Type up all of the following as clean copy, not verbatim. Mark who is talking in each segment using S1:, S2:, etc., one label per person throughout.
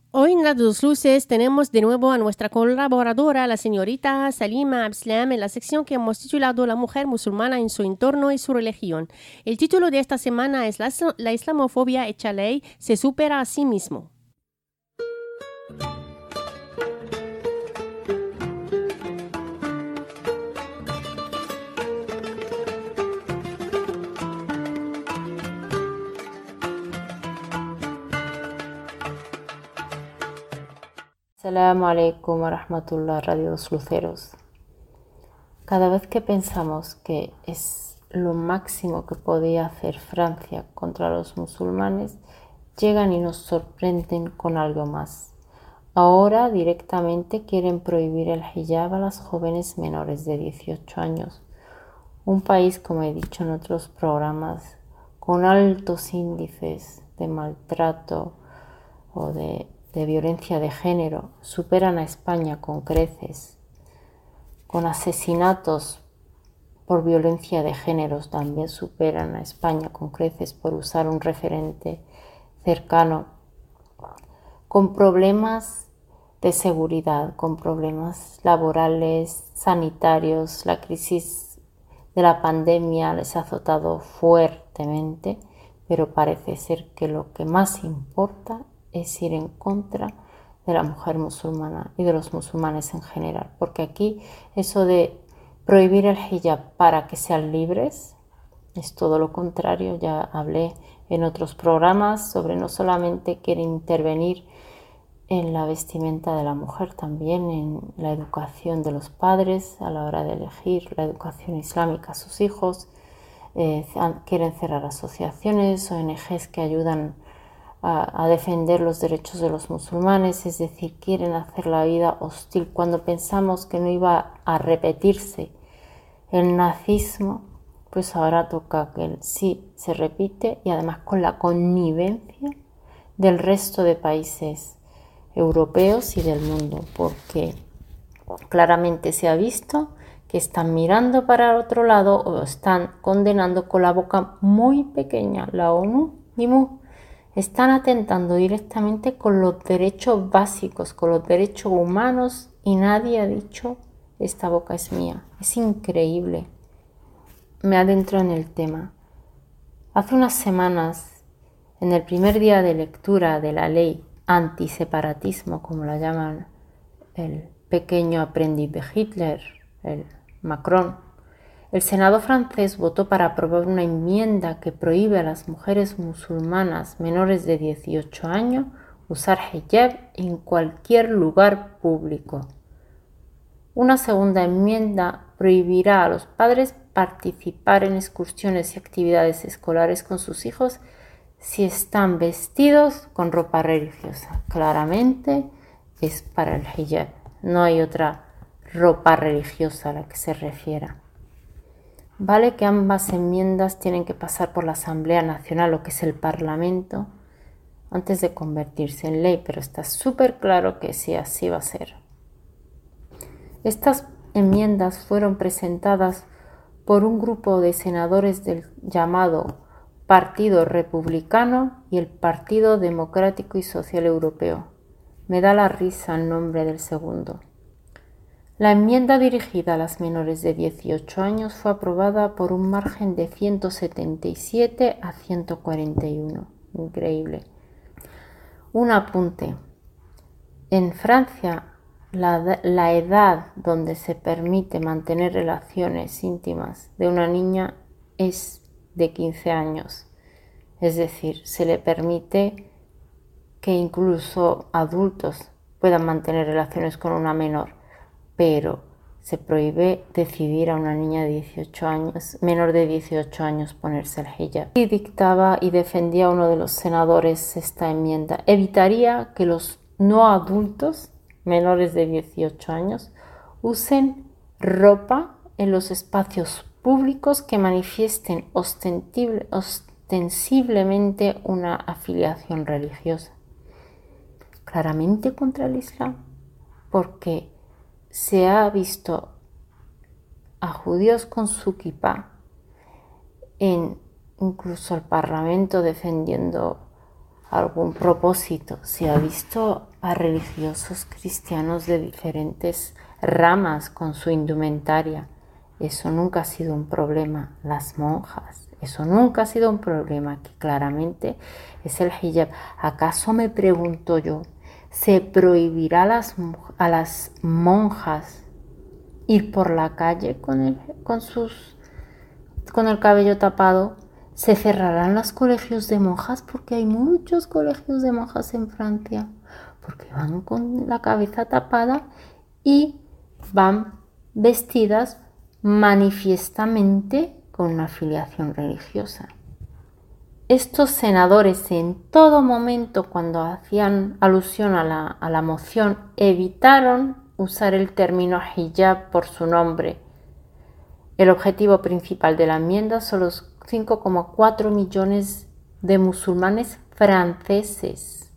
S1: Hoy en Las Dos Luces tenemos de nuevo a nuestra colaboradora, la señorita Salima Abslam, en la sección que hemos titulado La mujer musulmana en su entorno y su religión. El título de esta semana es La islamofobia hecha ley se supera a sí mismo.
S2: Assalamu alaikum wa rahmatullah, Radio Dos Luceros. Cada vez que pensamos que es lo máximo que podía hacer Francia contra los musulmanes, llegan y nos sorprenden con algo más. Ahora directamente quieren prohibir el hijab a las jóvenes menores de 18 años. Un país, como he dicho en otros programas, con altos índices de maltrato o de violencia de género, superan a España con creces, con asesinatos por violencia de género también superan a España con creces, por usar un referente cercano, con problemas de seguridad, con problemas laborales, sanitarios. La crisis de la pandemia les ha azotado fuertemente, pero parece ser que lo que más importa es ir en contra de la mujer musulmana y de los musulmanes en general, porque aquí eso de prohibir el hijab para que sean libres es todo lo contrario. Ya hablé en otros programas sobre no solamente quieren intervenir en la vestimenta de la mujer, también en la educación de los padres a la hora de elegir la educación islámica a sus hijos. Quieren cerrar asociaciones, ONGs que ayudan a defender los derechos de los musulmanes, es decir, quieren hacer la vida hostil. Cuando pensamos que no iba a repetirse el nazismo, pues ahora toca que sí se repite, y además con la connivencia del resto de países europeos y del mundo, porque claramente se ha visto que están mirando para otro lado o están condenando con la boca muy pequeña. La ONU y MU están atentando directamente con los derechos básicos, con los derechos humanos, y nadie ha dicho esta boca es mía. Es increíble. Me adentro en el tema. Hace unas semanas, en el primer día de lectura de la ley antiseparatismo, como la llaman el pequeño aprendiz de Hitler, el Macron, el Senado francés votó para aprobar una enmienda que prohíbe a las mujeres musulmanas menores de 18 años usar hijab en cualquier lugar público. Una segunda enmienda prohibirá a los padres participar en excursiones y actividades escolares con sus hijos si están vestidos con ropa religiosa. Claramente es para el hijab, no hay otra ropa religiosa a la que se refiera. Vale que ambas enmiendas tienen que pasar por la Asamblea Nacional, lo que es el Parlamento, antes de convertirse en ley, pero está súper claro que sí, así va a ser. Estas enmiendas fueron presentadas por un grupo de senadores del llamado Partido Republicano y el Partido Democrático y Social Europeo. Me da la risa el nombre del segundo. La enmienda dirigida a las menores de 18 años fue aprobada por un margen de 177 a 141. Increíble. Un apunte. En Francia, la edad donde se permite mantener relaciones íntimas de una niña es de 15 años. Es decir, se le permite que incluso adultos puedan mantener relaciones con una menor, pero se prohíbe decidir a una niña de 18 años, menor de 18 años, ponerse el hijab. Y dictaba y defendía uno de los senadores esta enmienda. Evitaría que los no adultos menores de 18 años usen ropa en los espacios públicos que manifiesten ostensiblemente una afiliación religiosa. Claramente contra el Islam, porque se ha visto a judíos con su kipá en incluso el Parlamento defendiendo algún propósito. Se ha visto a religiosos cristianos de diferentes ramas con su indumentaria. Eso nunca ha sido un problema. Las monjas, eso nunca ha sido un problema, que claramente es el hijab. ¿Acaso, me pregunto yo, se prohibirá a las monjas ir por la calle con el cabello tapado? ¿Se cerrarán los colegios de monjas? Porque hay muchos colegios de monjas en Francia, porque van con la cabeza tapada y van vestidas manifiestamente con una afiliación religiosa. Estos senadores en todo momento, cuando hacían alusión a la moción, evitaron usar el término hijab por su nombre. El objetivo principal de la enmienda son los 5,4 millones de musulmanes franceses,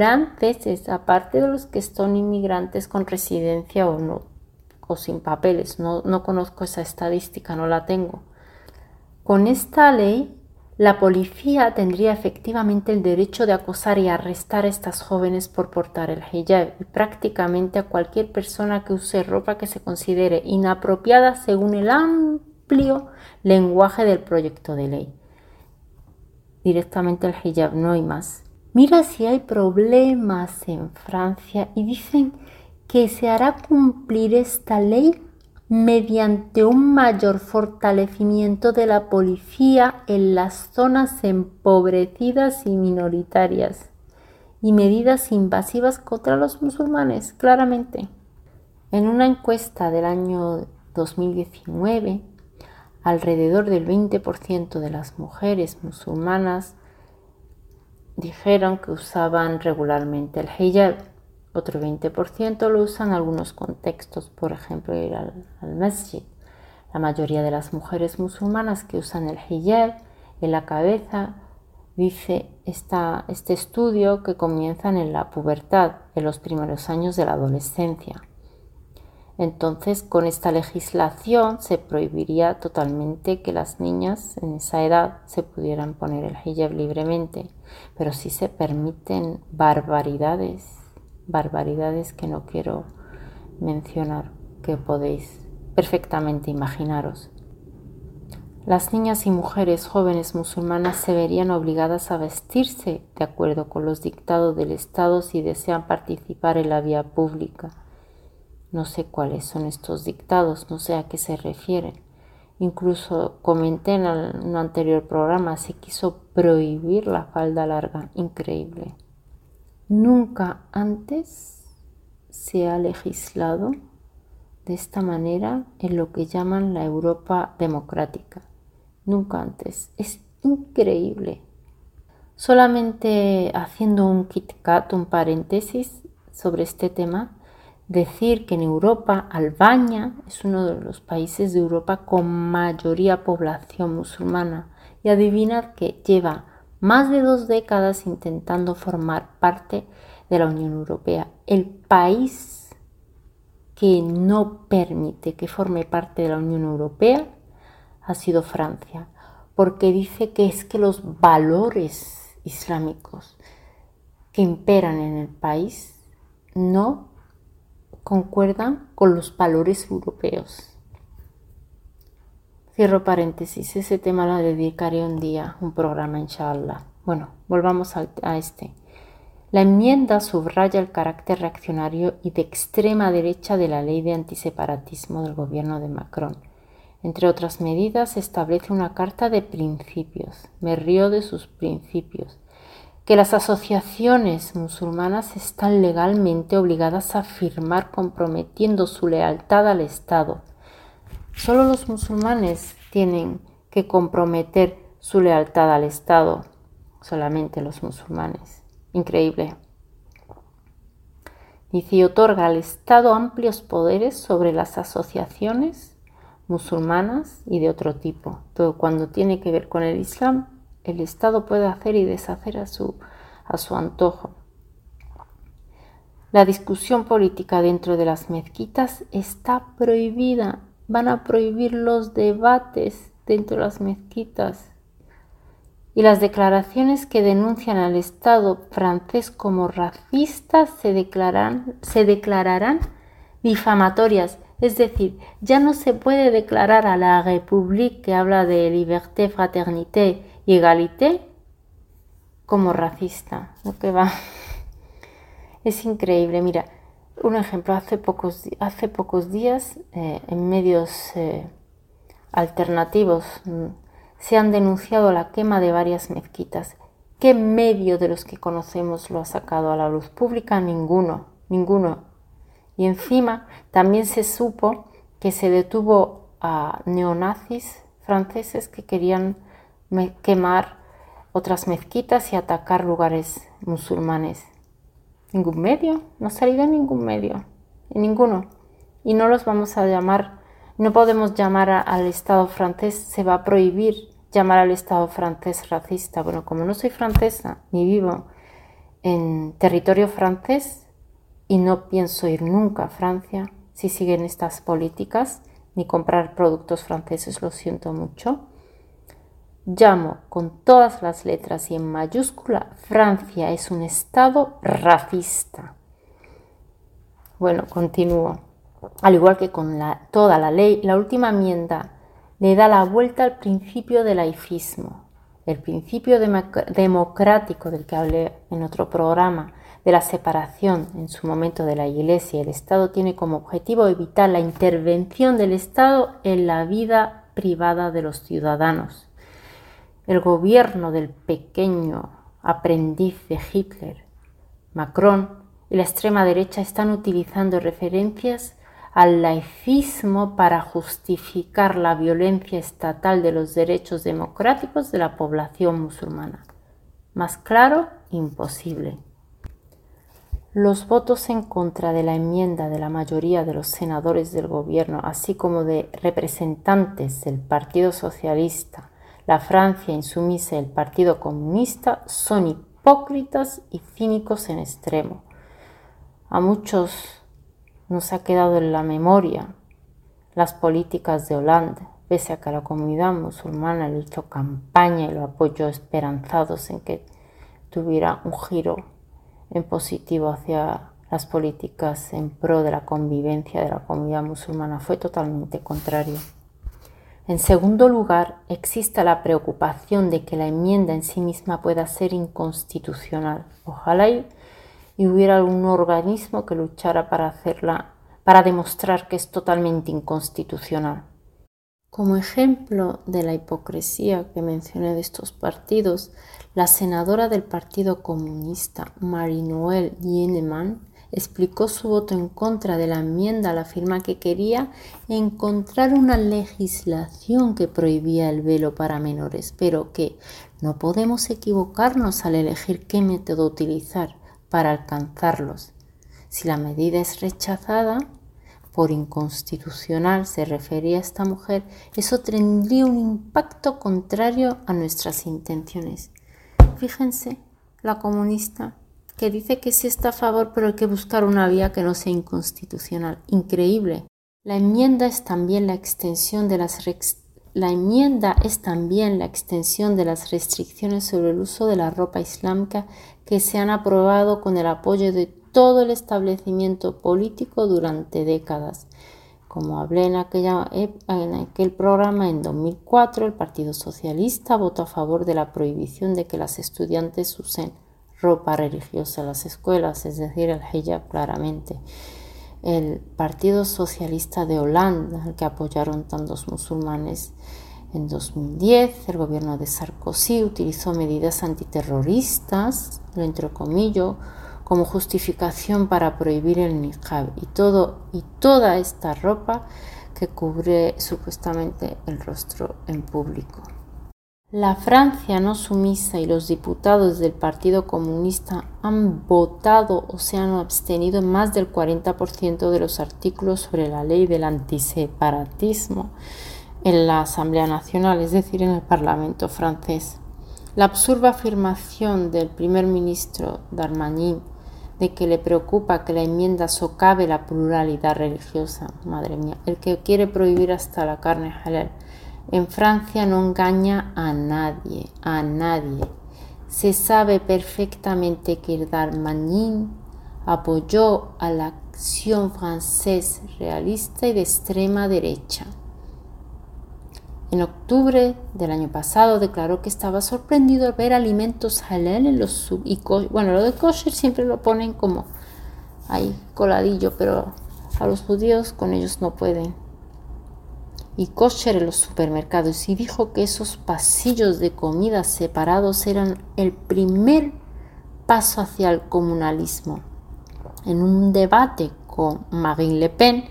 S2: aparte de los que son inmigrantes con residencia o no, o sin papeles. No conozco esa estadística, no la tengo. Con esta ley, la policía tendría efectivamente el derecho de acosar y arrestar a estas jóvenes por portar el hijab y prácticamente a cualquier persona que use ropa que se considere inapropiada según el amplio lenguaje del proyecto de ley. Directamente el hijab, no hay más. Mira si hay problemas en Francia y dicen que se hará cumplir esta ley mediante un mayor fortalecimiento de la policía en las zonas empobrecidas y minoritarias y medidas invasivas contra los musulmanes, claramente. En una encuesta del año 2019, alrededor del 20% de las mujeres musulmanas dijeron que usaban regularmente el hijab. Otro 20% lo usan en algunos contextos, por ejemplo, ir al masjid. La mayoría de las mujeres musulmanas que usan el hijab en la cabeza, dice este estudio, que comienzan en la pubertad, en los primeros años de la adolescencia. Entonces, con esta legislación se prohibiría totalmente que las niñas en esa edad se pudieran poner el hijab libremente, pero sí se permiten barbaridades que no quiero mencionar, que podéis perfectamente imaginaros. Las niñas y mujeres jóvenes musulmanas se verían obligadas a vestirse de acuerdo con los dictados del Estado si desean participar en la vía pública. No sé cuáles son estos dictados, no sé a qué se refieren. Incluso comenté en un anterior programa, se quiso prohibir la falda larga. Increíble. Nunca antes se ha legislado de esta manera en lo que llaman la Europa democrática. Nunca antes. Es increíble. Solamente haciendo un KitKat, un paréntesis sobre este tema, decir que en Europa, Albania es uno de los países de Europa con mayoría población musulmana. Y adivinad que lleva más de 2 décadas intentando formar parte de la Unión Europea. El país que no permite que forme parte de la Unión Europea ha sido Francia, porque dice que es que los valores islámicos que imperan en el país no concuerdan con los valores europeos. Cierro paréntesis, ese tema lo dedicaré un día, un programa, inshallah. Bueno, volvamos a este. La enmienda subraya el carácter reaccionario y de extrema derecha de la ley de antiseparatismo del gobierno de Macron. Entre otras medidas, establece una carta de principios. Me río de sus principios. Que las asociaciones musulmanas están legalmente obligadas a firmar comprometiendo su lealtad al Estado. Solo los musulmanes tienen que comprometer su lealtad al Estado, solamente los musulmanes. Increíble. Dice, y otorga al Estado amplios poderes sobre las asociaciones musulmanas y de otro tipo. Todo cuando tiene que ver con el Islam, el Estado puede hacer y deshacer a su antojo. La discusión política dentro de las mezquitas está prohibida. Van a prohibir los debates dentro de las mezquitas. y las declaraciones que denuncian al Estado francés como racista se declararán difamatorias. Es decir, ya no se puede declarar a la République, que habla de liberté, fraternité y égalité, como racista. Lo que va. Es increíble. Mira, un ejemplo, hace pocos días en medios alternativos se han denunciado la quema de varias mezquitas. ¿Qué medio de los que conocemos lo ha sacado a la luz pública? Ninguno. Y encima también se supo que se detuvo a neonazis franceses que querían quemar otras mezquitas y atacar lugares musulmanes. Ningún medio, no ha salido en ningún medio, en ninguno. Y no los vamos a llamar, no podemos llamar al Estado francés, se va a prohibir llamar al Estado francés racista. Bueno, como no soy francesa ni vivo en territorio francés y no pienso ir nunca a Francia si siguen estas políticas, ni comprar productos franceses, lo siento mucho, llamo con todas las letras y en mayúscula: Francia es un Estado racista. Bueno, continúo. Al igual que con toda la ley, la última enmienda le da la vuelta al principio del laicismo, el principio democrático del que hablé en otro programa, de la separación en su momento de la Iglesia y el Estado, tiene como objetivo evitar la intervención del Estado en la vida privada de los ciudadanos. El gobierno del pequeño aprendiz de Hitler, Macron, y la extrema derecha están utilizando referencias al laicismo para justificar la violencia estatal de los derechos democráticos de la población musulmana. Más claro, imposible. Los votos en contra de la enmienda de la mayoría de los senadores del gobierno, así como de representantes del Partido Socialista, la Francia insumisa y el Partido Comunista, son hipócritas y cínicos en extremo. A muchos nos ha quedado en la memoria las políticas de Hollande, pese a que la comunidad musulmana le hizo campaña y lo apoyó esperanzados en que tuviera un giro en positivo hacia las políticas en pro de la convivencia de la comunidad musulmana. Fue totalmente contrario. En segundo lugar, existe la preocupación de que la enmienda en sí misma pueda ser inconstitucional. Ojalá y hubiera algún organismo que luchara para demostrar que es totalmente inconstitucional. Como ejemplo de la hipocresía que mencioné de estos partidos, la senadora del Partido Comunista, Marie-Noëlle Lienemann, explicó su voto en contra de la enmienda al afirmar que quería encontrar una legislación que prohibía el velo para menores, pero que no podemos equivocarnos al elegir qué método utilizar para alcanzarlos. Si la medida es rechazada por inconstitucional, se refería a esta mujer, eso tendría un impacto contrario a nuestras intenciones. Fíjense, la comunista, que dice que sí está a favor, pero hay que buscar una vía que no sea inconstitucional. Increíble. La enmienda es también la extensión de las restricciones sobre el uso de la ropa islámica que se han aprobado con el apoyo de todo el establecimiento político durante décadas. Como hablé en aquel programa, en 2004 el Partido Socialista votó a favor de la prohibición de que las estudiantes usen ropa religiosa en las escuelas, es decir, el hijab claramente. El Partido Socialista de Holanda, al que apoyaron tantos musulmanes, en 2010 el gobierno de Sarkozy utilizó medidas antiterroristas, lo entrecomillo, como justificación para prohibir el niqab y toda esta ropa que cubre supuestamente el rostro en público. La Francia no sumisa y los diputados del Partido Comunista han votado o se han abstenido en más del 40% de los artículos sobre la ley del antiseparatismo en la Asamblea Nacional, es decir, en el Parlamento francés. La absurda afirmación del primer ministro Darmanin de que le preocupa que la enmienda socave la pluralidad religiosa, madre mía, el que quiere prohibir hasta la carne halal, En Francia no engaña a nadie, a nadie. Se sabe perfectamente que Darmanin apoyó a la acción francesa realista y de extrema derecha. En octubre del año pasado declaró que estaba sorprendido al ver alimentos halal en los bueno, lo de kosher siempre lo ponen como ahí coladillo, pero a los judíos con ellos no pueden. Y kosher en los supermercados, y dijo que esos pasillos de comida separados eran el primer paso hacia el comunalismo. En un debate con Marine Le Pen,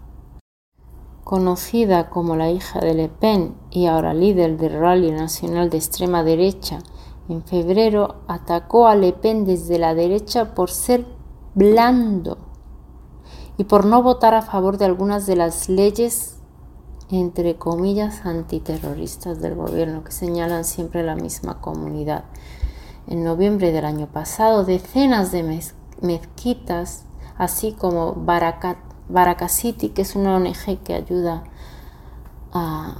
S2: conocida como la hija de Le Pen y ahora líder del Rally Nacional de extrema derecha, en febrero atacó a Le Pen desde la derecha por ser blando y por no votar a favor de algunas de las leyes entre comillas antiterroristas del gobierno que señalan siempre la misma comunidad. En noviembre del año pasado, decenas de mezquitas, así como Baraka City, que es una ONG que ayuda a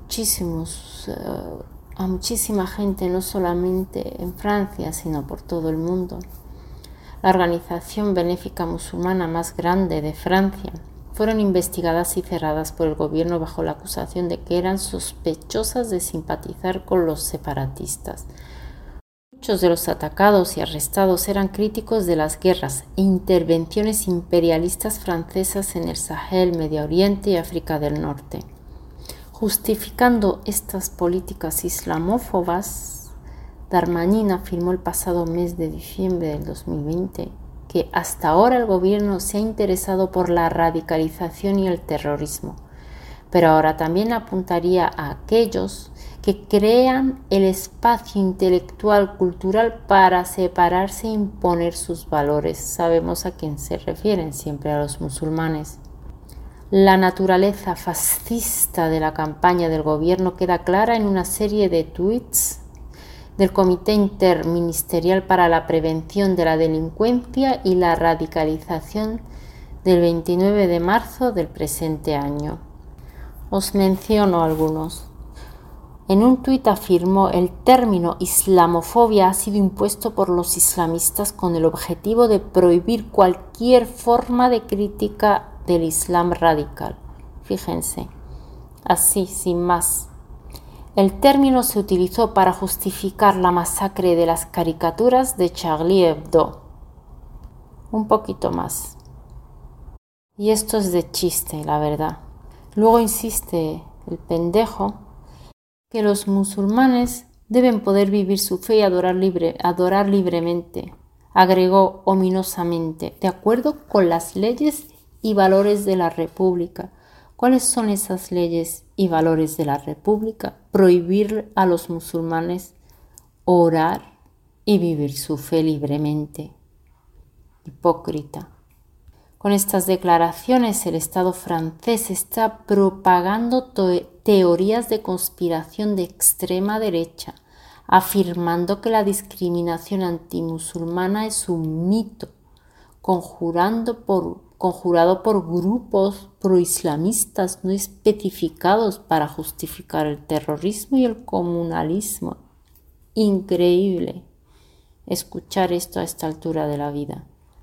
S2: muchísima gente, no solamente en Francia, sino por todo el mundo. La organización benéfica musulmana más grande de Francia fueron investigadas y cerradas por el gobierno bajo la acusación de que eran sospechosas de simpatizar con los separatistas. Muchos de los atacados y arrestados eran críticos de las guerras e intervenciones imperialistas francesas en el Sahel, Medio Oriente y África del Norte. Justificando estas políticas islamófobas, Darmanin afirmó el pasado mes de diciembre del 2020 que hasta ahora el gobierno se ha interesado por la radicalización y el terrorismo, pero ahora también apuntaría a aquellos que crean el espacio intelectual cultural para separarse e imponer sus valores. Sabemos a quién se refieren, siempre a los musulmanes. La naturaleza fascista de la campaña del gobierno queda clara en una serie de tweets del Comité Interministerial para la Prevención de la Delincuencia y la Radicalización del 29 de marzo del presente año. Os menciono algunos. En un tuit afirmó: el término islamofobia ha sido impuesto por los islamistas con el objetivo de prohibir cualquier forma de crítica del Islam radical. Fíjense, así, sin más. El término se utilizó para justificar la masacre de las caricaturas de Charlie Hebdo. Un poquito más. Y esto es de chiste, la verdad. Luego insiste el pendejo que los musulmanes deben poder vivir su fe y adorar libremente. Agregó ominosamente, de acuerdo con las leyes y valores de la República. ¿Cuáles son esas leyes y valores de la República? Prohibir a los musulmanes orar y vivir su fe libremente. Hipócrita. Con estas declaraciones el Estado francés está propagando teorías de conspiración de extrema derecha, afirmando que la discriminación antimusulmana es un mito, conjurado por grupos proislamistas no especificados para justificar el terrorismo y el comunalismo. Increíble escuchar esto a esta altura de la vida.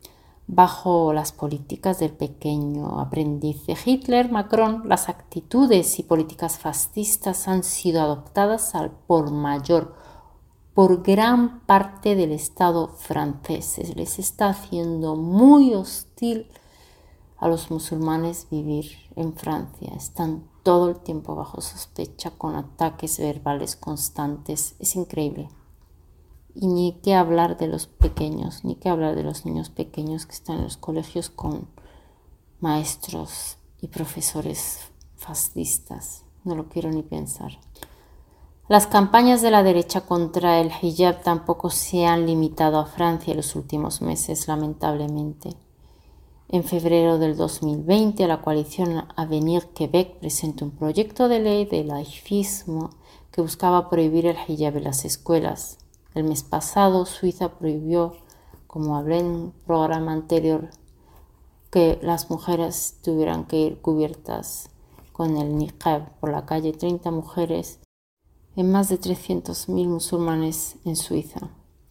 S2: Bajo las políticas del pequeño aprendiz de Hitler, Macron, las actitudes y políticas fascistas han sido adoptadas al por mayor por gran parte del Estado francés. Se les está haciendo muy hostil a los musulmanes vivir en Francia. Están todo el tiempo bajo sospecha con ataques verbales constantes. Es increíble. Y ni qué hablar de los pequeños, ni qué hablar de los niños pequeños que están en los colegios con maestros y profesores fascistas. No lo quiero ni pensar. Las campañas de la derecha contra el hijab tampoco se han limitado a Francia en los últimos meses, lamentablemente. En febrero del 2020, la coalición Avenir Quebec presentó un proyecto de ley de laicismo que buscaba prohibir el hijab en las escuelas. El mes pasado, Suiza prohibió, como hablé en un programa anterior, que las mujeres tuvieran que ir cubiertas con el niqab por la calle, 30 mujeres en más de 300.000 musulmanes en Suiza.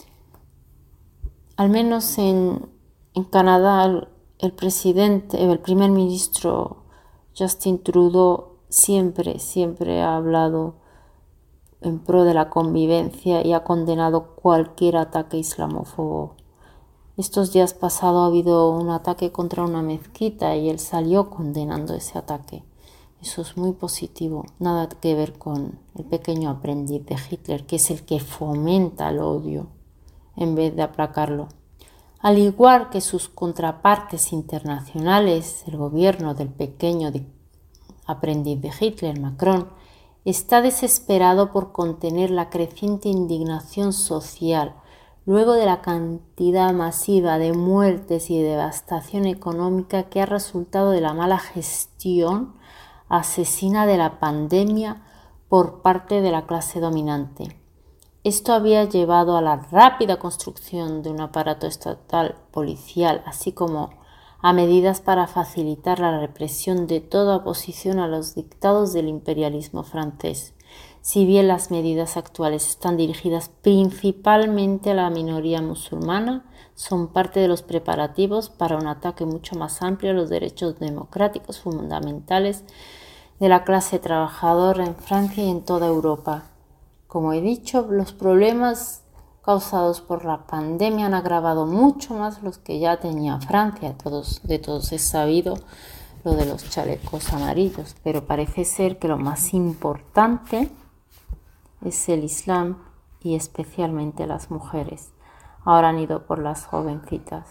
S2: Al menos en Canadá, el primer ministro Justin Trudeau siempre ha hablado en pro de la convivencia y ha condenado cualquier ataque islamófobo. Estos días pasados ha habido un ataque contra una mezquita y él salió condenando ese ataque. Eso es muy positivo, nada que ver con el pequeño aprendiz de Hitler, que es el que fomenta el odio en vez de aplacarlo. Al igual que sus contrapartes internacionales, el gobierno del pequeño aprendiz de Hitler, Macron, está desesperado por contener la creciente indignación social luego de la cantidad masiva de muertes y de devastación económica que ha resultado de la mala gestión asesina de la pandemia por parte de la clase dominante. Esto había llevado a la rápida construcción de un aparato estatal policial, así como a medidas para facilitar la represión de toda oposición a los dictados del imperialismo francés. Si bien las medidas actuales están dirigidas principalmente a la minoría musulmana, son parte de los preparativos para un ataque mucho más amplio a los derechos democráticos fundamentales de la clase trabajadora en Francia y en toda Europa. Como he dicho, los problemas causados por la pandemia han agravado mucho más los que ya tenía Francia. De todos es sabido lo de los chalecos amarillos, pero parece ser que lo más importante es el Islam y especialmente las mujeres. Ahora han ido por las jovencitas.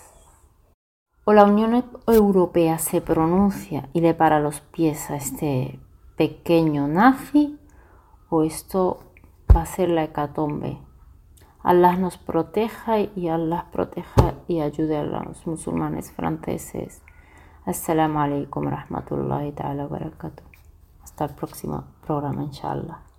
S2: O la Unión Europea se pronuncia y le para los pies a este pequeño nazi, o esto va a ser la hecatombe. Allah nos proteja y Allah proteja y ayude a los musulmanes franceses. Assalamu alaikum rahmatullahi ta'ala wa barakatuh. Hasta el próximo programa, inshallah.